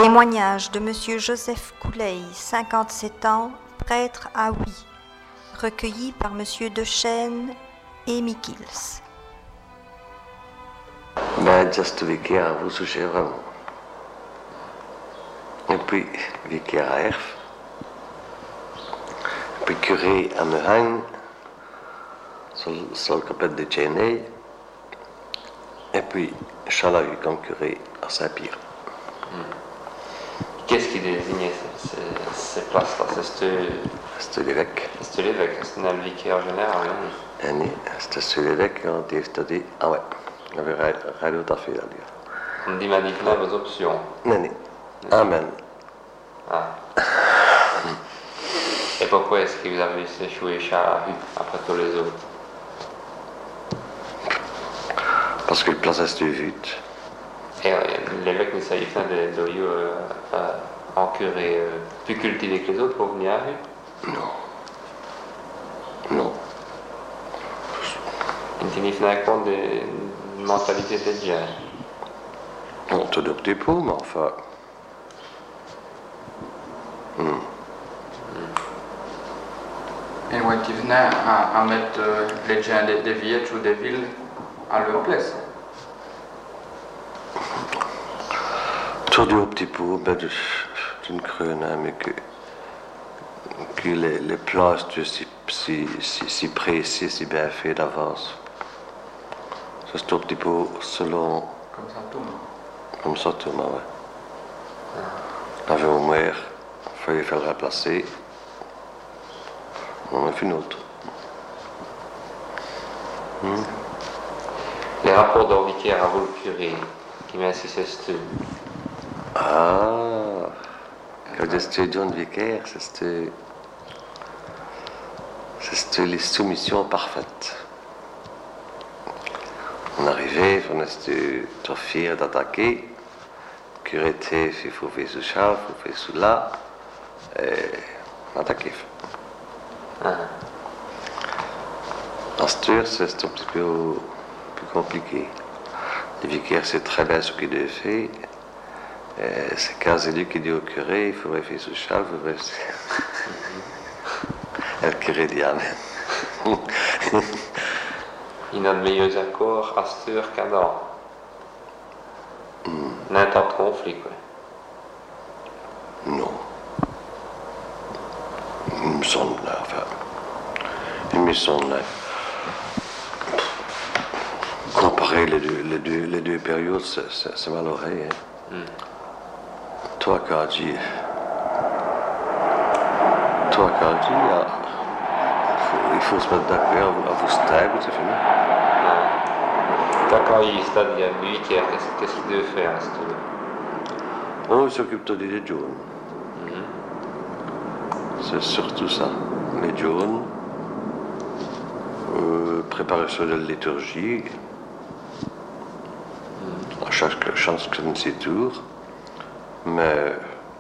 Témoignage de Monsieur Joseph Couleil, 57 ans, prêtre à Huy, recueilli par Monsieur Dechêne et Mikils. Ben, just vicaire à vous touchez vraiment. Et puis, vicaire à Erf. Et puis, curé à Mehang, sur le capette de Chéney. Et puis, Chalaru comme curé à Saint-Pierre. Qu'est-ce qui désignait ces places-là? C'était l'évêque. C'était l'évêque, c'était le vicaire général. Hein? C'était l'évêque quand il dit, ah ouais, il y avait rien d'autre à faire à dire. On dit maintenant vos options. Non. Amen. Ah. Et pourquoi est-ce que vous avez échoué Chalaru après tous les autres? Parce que le place est vite. Et l'évêque ne savait pas de en curé plus cultivé que les autres pour venir à Huy? Non. Il ne tenait pas compte des mentalités des gens. On te donne des pots, mais enfin. Et ouais, qui venait à mettre les gens des villages ou des villes à leur place. Tout du petit pot, ben, d'une crâne, mais que les places si précis, si bien fait d'avance. Ça, c'est tout petit peu selon. Comme ça, tout, ouais. Avec au maire, il fallait faire le remplacer. On a fait une autre. Les rapports d'un vicaire à vous le curé, qui m'insistait. Ah, quand j'étais jeune vicaire, c'était les soumissions parfaites. On arrivait, on était trop fiers d'attaquer. Le curé était, il faut faire sous ça, il faut faire sous là, et on attaquait. En Stur, c'est un petit peu plus compliqué. Le vicaire sait très bien ce qu'il doit faire. C'est quasi lui qui dit au curé, il faudrait faire ce châle, il faudrait faire... Et le curé dit amen. Il a de meilleurs accords à Stur qu'à Nord. N'a pas de conflit, quoi. Non. Il me semble, enfin... Il me semble... Comparer les deux périodes, c'est malheureux, hein. Toi, Kadji, il faut se mettre d'accord à vous stagner, c'est fini. Toi, quand il c'est-à-dire le vicaire, qu'est-ce qu'il devait faire à ce tour? On s'occupe de des jaunes. C'est surtout ça. Les jaunes, préparation de la liturgie, à chaque chance que c'est une tour. Mais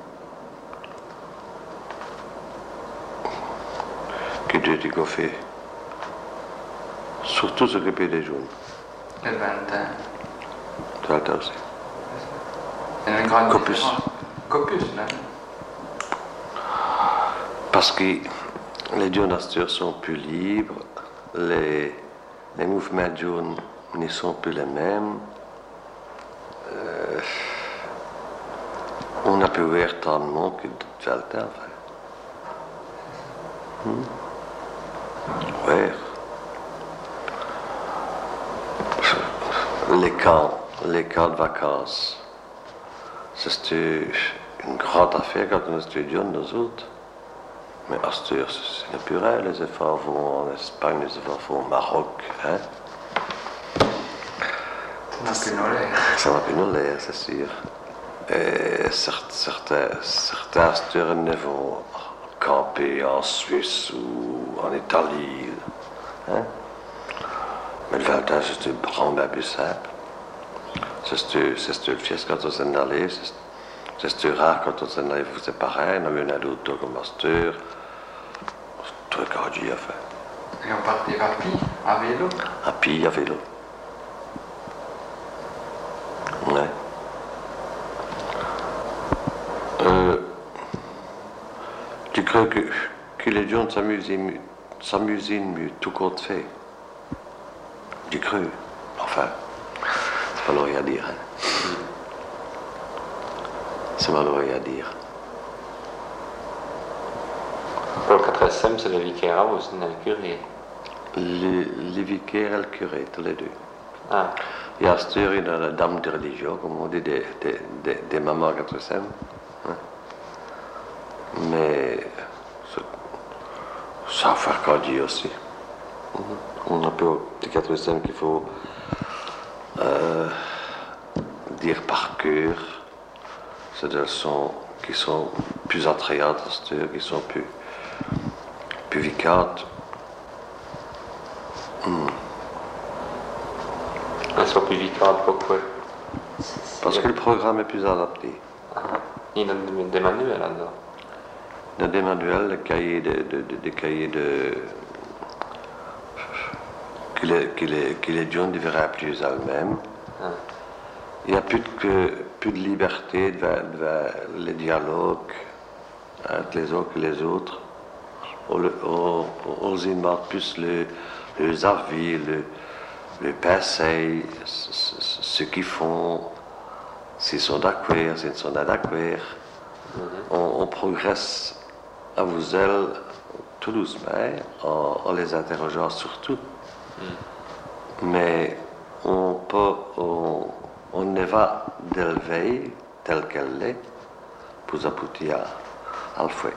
que Dieu t'ait fait, surtout s'occuper des jeunes. Le 21. Tu as aussi. Il y a une grande Copus. différence. Copus, là. Parce que les jeunes astures sont plus libres, les mouvements de jeunes ne sont plus les mêmes. On a pu voir tant de monde que de Valtin, enfin. Ouais. Les camps de vacances, c'était une grande affaire quand on était jeunes, nous autres. Mais à Astur, c'est naturel, les efforts vont en Espagne, les efforts vont au Maroc, hein. Ça m'a pu nous l'air, c'est sûr. Et certains Asturiens vont camper en Suisse ou en Italie. Hein? Mais le 21, c'est vraiment plus simple. C'est le fies quand on s'en allait. C'est rare quand on s'en allait, c'est pareil. On a eu un d'autres comme Astur. C'est tout ce qu'il a fait. Et on partait à pied, à vélo? À pied, à vélo. Ouais. Tu crois que les gens s'amusent mieux, tout compte fait? Tu crois? Enfin, c'est pas rien à dire. Hein. C'est malheureux à dire. Pour le 4SM, c'est le vicaire ou c'est le curé? Les vicaires et le curé, tous les deux. Ah. Il y a la dame de religion, comme on dit, des mamans 4SM. Hein. Mais ça faire qu'à dire aussi. On a peu des 4SM qu'il faut dire par cœur. C'est des leçons qui sont plus attrayantes, qui sont plus vicantes. Elles sont plus vicantes, pourquoi? Parce que le programme est plus adapté. Il y a des manuels là-dedans. Il y a des manuels, des cahiers que les gens devraient plus elles-mêmes. Il n'y a plus de liberté devant les dialogues entre les uns et les autres. On y demande plus les avis, le passé, ce qu'ils font, s'ils sont d'accord, s'ils ne sont pas d'accord. On progresse à vous elles tout doucement en les interrogeant surtout. Mais on ne va d'élever telle qu'elle est pour aboutir à le faire.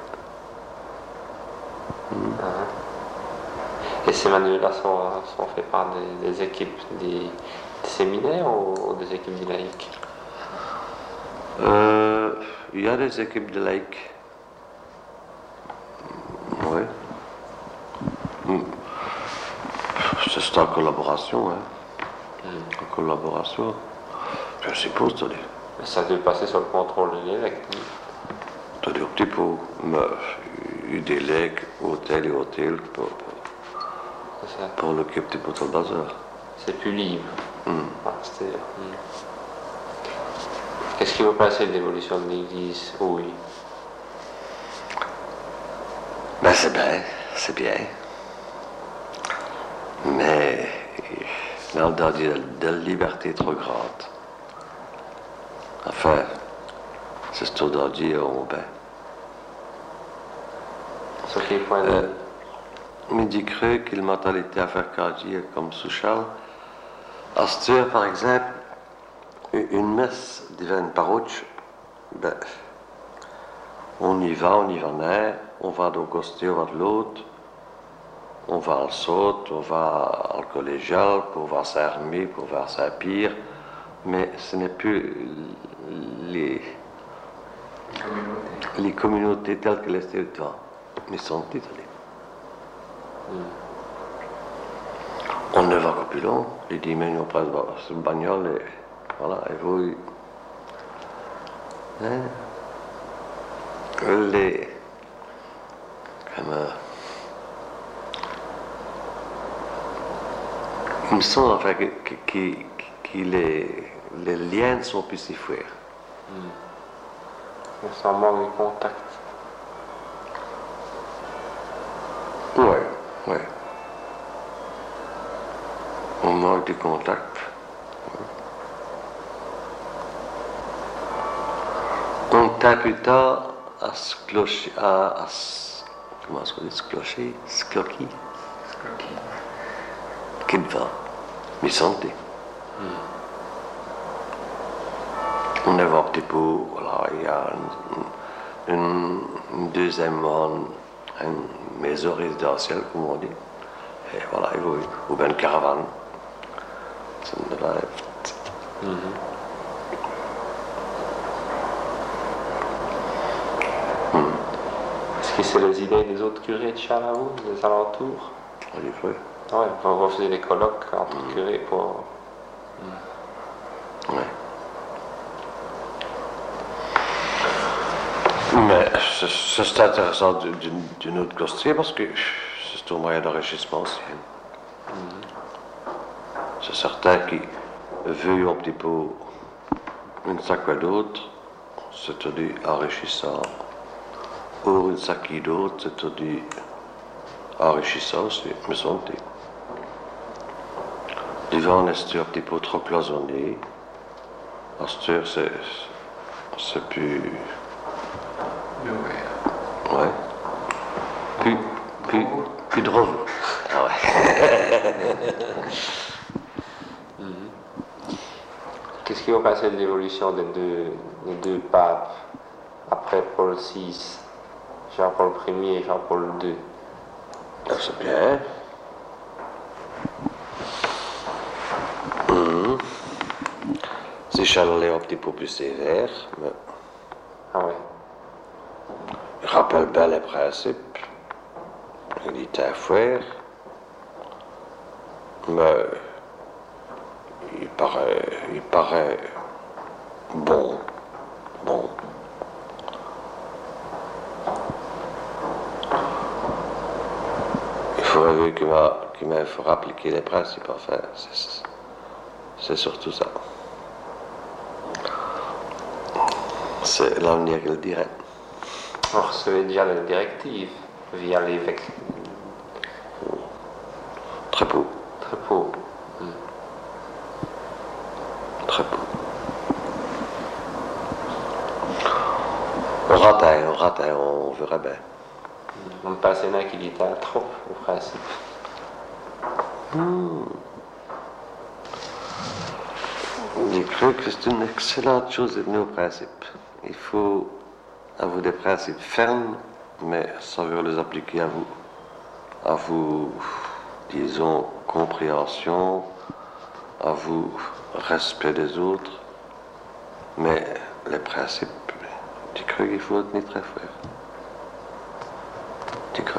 Et ces manuels-là sont faits par des équipes des séminaires ou des équipes de laïcs? Il y a des équipes de laïcs. Oui. C'est en collaboration. Hein. En collaboration. Je suppose, t'as dit. Mais ça doit passer sur le contrôle de l'évêque. T'as dit un petit peu. Mais il délègue hôtel et hôtel pour l'équipe de tout le bazar. C'est plus libre. Qu'est-ce qui vous pensez de l'évolution de l'Église? Oui. Ben c'est bien. Mais on doit dire de la liberté trop grande. Enfin, c'est ce qu'on doit dire au ben. Sur quel point de vue? Mais dit que qu'il mentalité à faire dire comme Souchal. À ce heure, par exemple, une messe divine paroche, ben, on y va on va d'un côté, on va de l'autre, on va à Saute, on va au collégial, pour voir Saint-Rémy, pour voir Saint-Pierre, mais ce n'est plus les communautés telles qu'elles étaient le temps, mais sont isolées. On ne va que plus long, les dimanches on passe sur le bagnole et voilà, et vous. Hein? Il me semble enfin que les liens sont plus si forts. On s'en manque de contact. Ouais. On manque de contact. On t'a plus tard à se clocher, comment est-ce qu'on dit, se clocher, se cloquer. Qui va, mais santé. On a un petit peu, voilà, il y a une deuxième maison résidentielle, comme on dit. Et voilà, ou bien une caravane. C'est une live. Est-ce que c'est les idées des autres curés de Charlavaux, des alentours? On y fait. Oui, on va faire des colloques entre curés pour... Ouais. Mais c'est intéressant d'une autre côté parce que c'est un moyen d'enrichissement aussi. C'est certain qui veut un petit peu une sac d'autre, c'est-à-dire enrichissant. Or, une saki d'autre, c'est-à-dire enrichissant aussi, me semble-t-il. Divan est un petit peu trop cloisonné. Astur, c'est plus. Ouais. Plus drôle. Ah ouais. Qu'est-ce qui va passer de l'évolution des deux papes après Paul VI, Jean-Paul Ier et Jean-Paul II? C'est bien. C'est Charles est un petit peu plus sévère, mais Ah ouais. il rappelle bien les principes. Il dit à faire, mais il paraît bon. Il faudrait qu'il me fasse appliquer les principes, enfin, c'est surtout ça. C'est l'avenir qu'il dirait. On recevait déjà la directive via l'évêque. Très peu. Très pauvre. Très peu. On ratait, on verra bien. On me passait là qu'il était à trop, au principe. Je crois que c'est une excellente chose de tenir aux principes. Il faut avoir des principes fermes, mais savoir les appliquer à vous, disons, compréhension, à vous, respect des autres. Mais les principes, tu crois qu'il faut tenir très fort. Tu crois?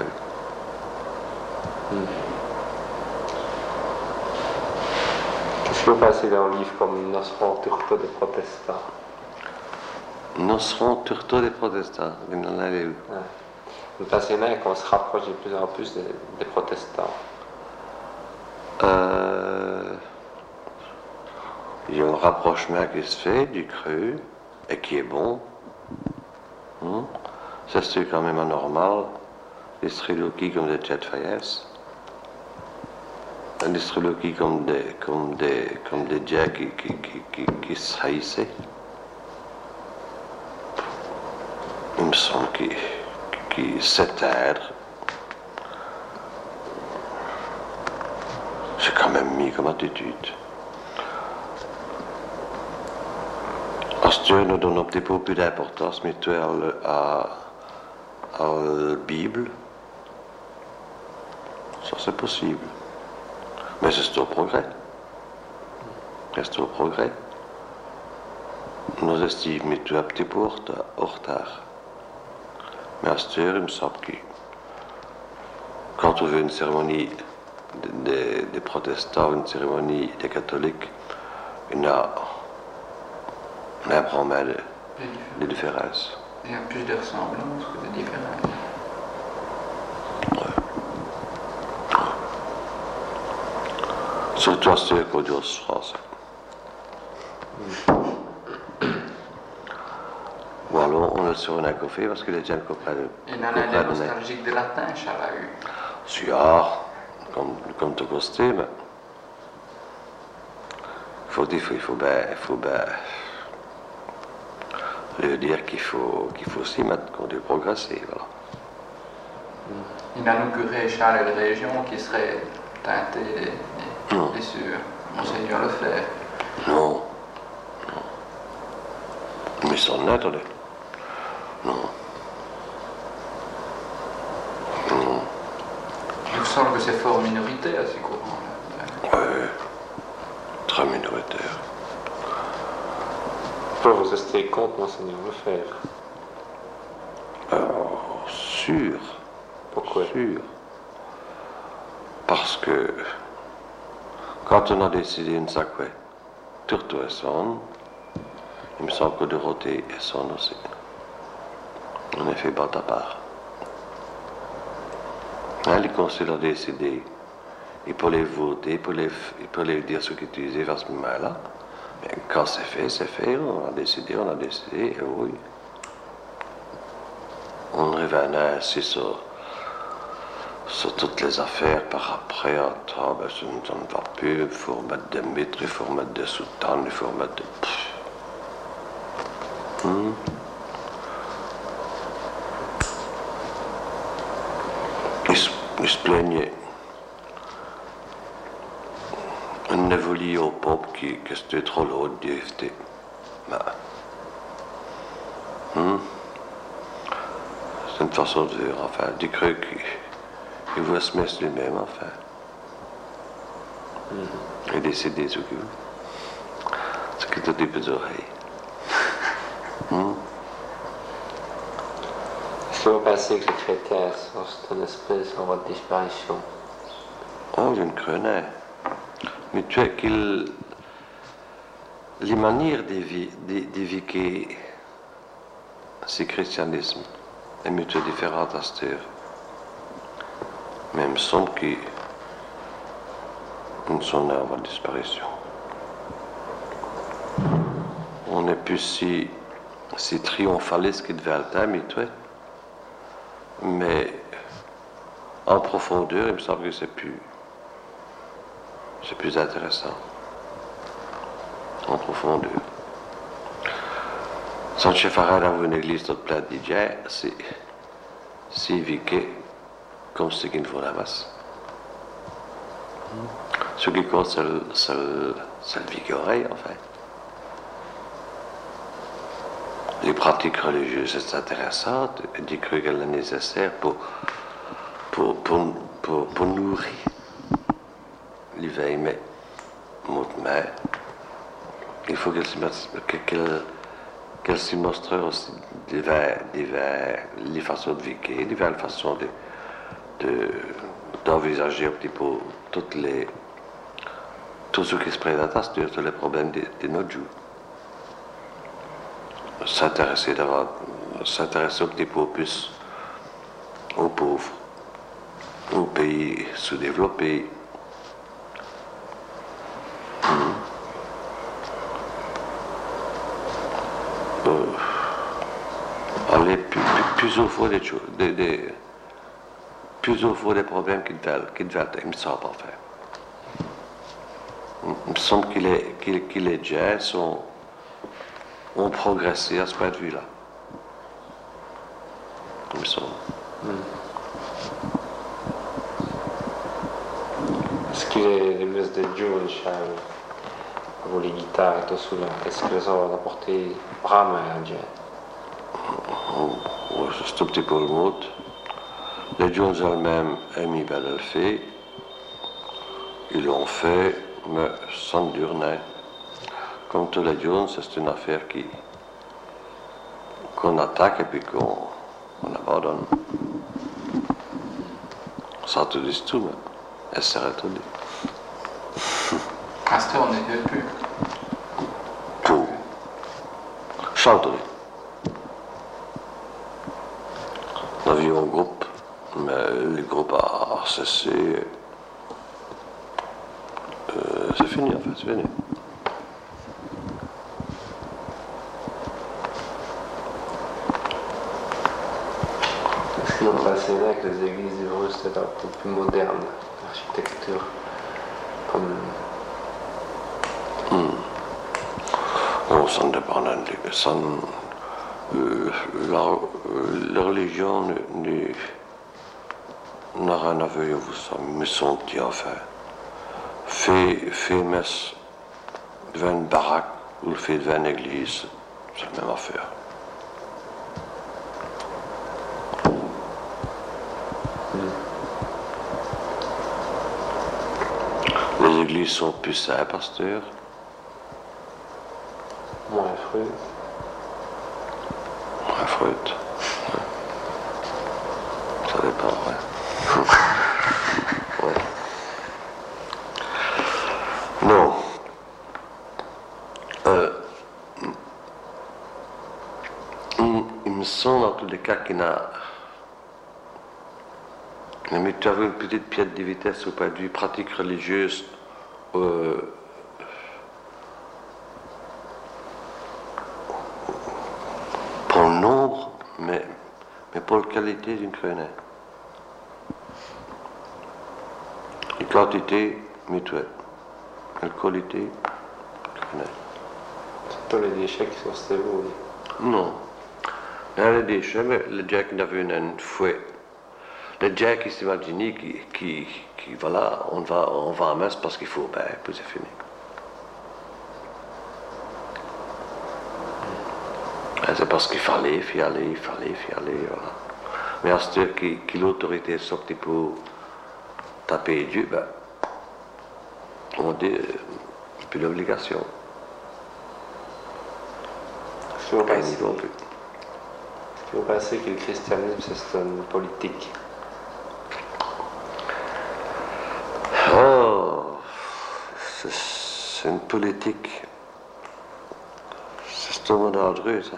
Qu'est-ce qui va passer dans un livre comme Nosferatu Turto des Protestants? Nosferatu Turto des Protestants, il en a où? Ouais. Le passé là qu'on se rapproche de plus en plus des protestants. Il y a un rapprochement qui se fait du cru et qui est bon. Ça c'est quand même anormal. Des trilogies comme des Jet Fayez. Des trilogies comme des dieux qui se haïssaient. Il me semble qu'il s'éteindre. C'est quand même mis comme attitude. Dieu nous donne un petit peu plus d'importance mutuelle à la Bible. Ça c'est possible. Mais c'est au progrès. C'est au progrès. Nous estimons mutuellement un petit peu en retard. Mais à ce il me semble que quand on veut une cérémonie des protestants, une cérémonie des catholiques, il y a vraiment des différences. Il y a plus de ressemblances que de différences. Surtout à ce qu'on dit en français. Ou alors on le sur un café parce que les gens comprennent. Il y en a des nostalgiques de latin, Charles a eu. Si, comme tout costé, mais il faut bien lui dire qu'il faut s'y mettre, qu'on doit progresser, voilà. Il y en a nous curés, Charles et les régions qui seraient teintés des sûr. Monseigneur le fait. Non. Mais ils sont nets, attendez. Non. Il me semble que c'est fort minoritaire, ces courants-là. Oui, très minoritaire. Pourquoi vous restez contre Monseigneur Lefebvre? Sûr. Pourquoi? Sûr. Parce que quand on a décidé une sacrée, Turto et son, il me semble que Dorothée et son aussi. En effet, bat à part. Les conseils ont décidé, il peut les voter, il peut les dire ce qu'ils utilisaient à ce moment-là, Mais quand c'est fait, on a décidé, et oui. On revenait ainsi sur toutes les affaires par après. Ben, ça ne va plus, il faut remettre des mitres, il faut remettre des soutanes, il faut remettre des... Il se plaignait. On a voulu au peuple que c'était trop lourd de DFT. C'est une façon de dire, enfin, du cru qu'il voit se mettre lui-même, enfin. Et décider ce qu'il veut. Ce qui est tout des oreilles. Est-ce que vous pensez que les chrétiens sont une espèce en voie de disparition? Oh, je ne connais. Mais tu sais qu'il... Les manières d'éviter ce christianisme est mutuellement différente à cette heure. Mais il me semble qu'ils sont en voie de disparition. On n'est plus si triomphaliste qu'il devait être, mais tu vois. Mais en profondeur, il me semble que c'est plus intéressant. En profondeur. Sans chef à avoir une église toute pleine de DJ, c'est éviqué comme ce qu'il faut la masse. Ce qui compte, c'est le vigorer, en fait. Les pratiques religieuses, c'est intéressant, et dire qu'elle est nécessaire pour nourrir l'éveil, mais il faut qu'elle s'y montre aussi les façons de vivre, diverses façons d'envisager un petit peu tout ce qui se présente à tous les problèmes de notre jour. S'intéresser un petit peu plus aux pauvres, aux pays sous-développés. Aller plus au fond des choses, plus au fond des problèmes qui devaient être, il me semble, en fait. Il me semble que les gens ont progressé à ce point de vue-là. Il me semble. Est-ce que les messes de Jones, pour les guitares et tout cela, est-ce que ça va apporter vraiment à Dieu? C'est un petit peu le mot. Les Jones elles-mêmes aiment bien le fait. Ils l'ont fait, mais sans durner. Comme tous les Jones, c'est une affaire qu'on attaque et puis qu'on abandonne. Ça te dit tout, mais elle serait tout dit. À cette heure, on n'est plus. Pour chanter. On a vu un groupe, mais le groupe a cessé. C'est fini, en fait, c'est fini. Est-ce qu'ils ont passé là que les églises hébreues c'était un peu plus moderne, l'architecture comme... Oh, ça ne dépend pas. La religion n'a rien à voir avec ça, me semble-t-il, enfin. Fait messe devant une baraque ou le fait devant une église, c'est la même affaire. Les églises sont plus simples, pasteur. Moins fruit. Moins fruit. Ça dépend, ouais. Ouais. Non. Il me semble, en tous les cas, qu'il n'a... Mais tu avais une petite pièce de vitesse au point de vue pratique religieuse mais pour la qualité d'une grenade. La quantité mutuelle, la qualité grenade. Tous les déchets qui sont stéréo. Non. Dans les déchets, mais le Jack n'avait une fouet. Le Jack, il s'imaginait qui voilà, on va en messe parce qu'il faut, puis c'est fini. C'est parce qu'il fallait, voilà. Mais à ce que l'autorité sortit pour taper Dieu, on dit, plus l'obligation. Est-ce que vous pensez que le christianisme, c'est une politique? Oh, c'est une politique. C'est un mot dangereux, ça.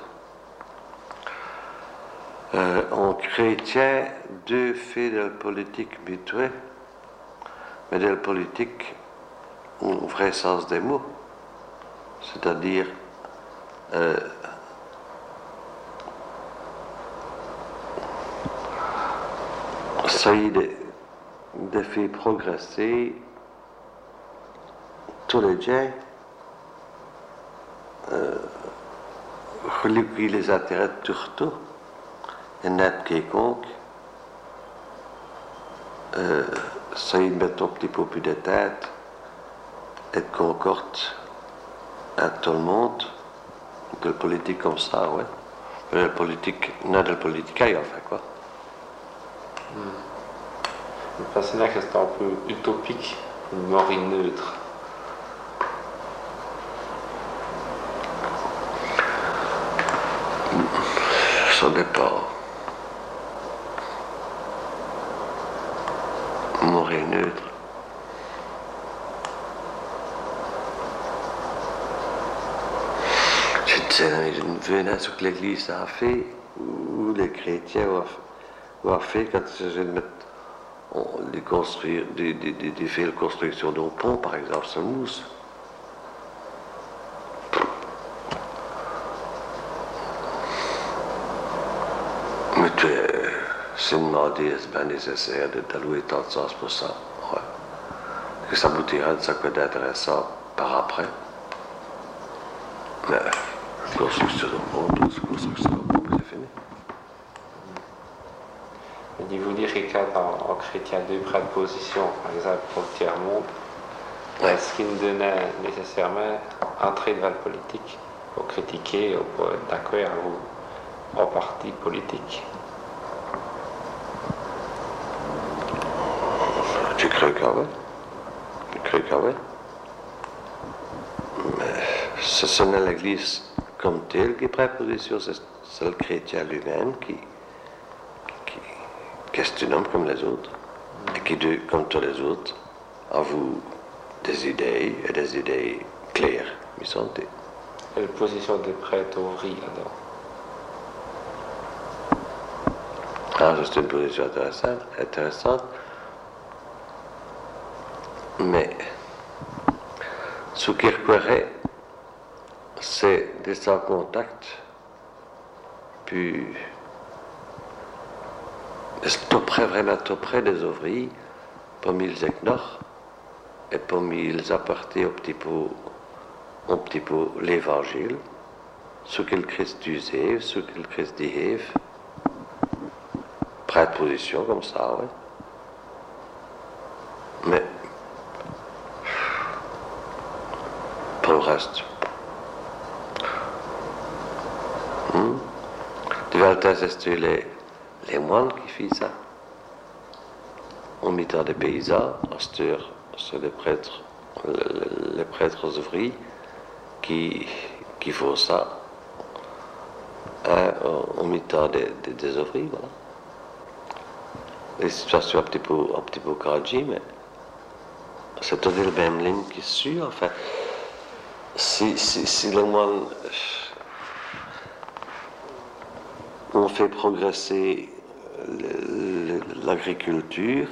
En chrétien, Dieu fait de la politique mutuelle, mais de la politique au vrai sens des mots. C'est-à-dire, essayer de faire progresser tous les gens qui les intéresse surtout, et net quiconque, essayer de mettre un petit peu plus de tête et de concorde à tout le monde, de la politique comme ça, ouais. De la politique, non de la politique ailleurs, en fait, quoi. Je me pensais là que c'était un peu utopique, une mort neutre. Ça dépend. Mourir neutre. C'est une menace que l'Église a fait, ou les chrétiens ont fait quand il s'agit de mettre, de construire, de faire la construction d'un pont, par exemple, sur Mousse. Mais c'est demandé, est-ce bien nécessaire d'allouer tant de sens pour ça? Ouais. Que ça aboutira de ça quoi d'intéressant par après. Mais construction d'un pont, c'est fini. Et vous direz qu'en chrétien deux près de position, par exemple pour le tiers-monde, Ouais. est-ce qu'il nous donnait nécessairement entrer dans la politique pour critiquer ou pour être d'accord ou en parti politique? Tu crois que oui. Mais ce n'est l'Église comme telle qui prend position, c'est le chrétien lui-même qui est un homme comme les autres, et qui, comme tous les autres, avoue des idées claires, me semble. Et la position des prêtres ouvriers là-dedans? Ah, c'est une position intéressante. Mais ce qui requiert, c'est d'être en contact, puis vraiment tout près des ouvriers, pour ils ignorent, et pour ils apporter un petit peu l'évangile, ce que le Christ disait, ce que le Christ dit, prête position comme ça, oui. Mais pour le reste, tu vas tester les moines qui font ça. On met des paysans, c'est les prêtres ouvriers qui font ça. On met des ouvriers, voilà. Les situations un petit peu corrigées, mais c'est toujours la même ligne qui suit, enfin. Si les moines ont fait progresser l'agriculture,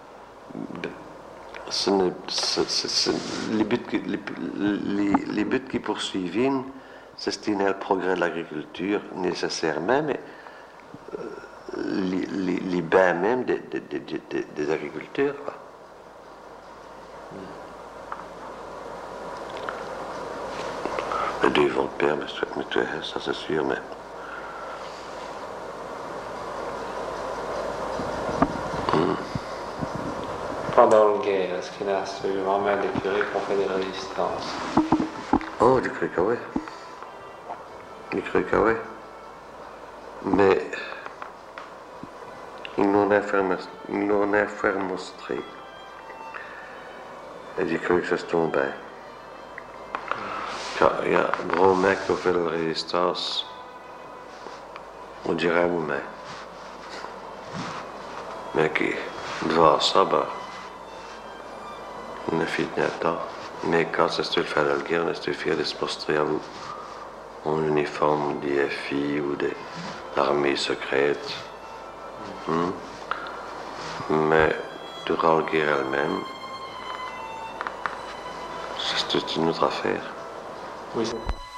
les buts qui poursuivent, c'est le progrès de l'agriculture nécessairement, mais les bains même des agriculteurs. Quoi. Les deux vont de pair, mais ça c'est sûr, mais... Pendant la guerre, est-ce qu'il y a vraiment des curés qui ont fait des résistances? Oh, du Crécaouet. Du Crécaouet. Mais ils l'ont affaire mostré. Et du cru que ça se tombait. Quand il y a un gros mec qui a fait la résistance, on dirait vous-même. Mais qui, devant ça, ben, on a fait de temps. Mais quand c'est le faire la guerre, on est fier de se montrer à vous. En uniforme des FI ou de l'armée secrète. Mais durant la guerre elle-même, c'est une autre affaire. Oui.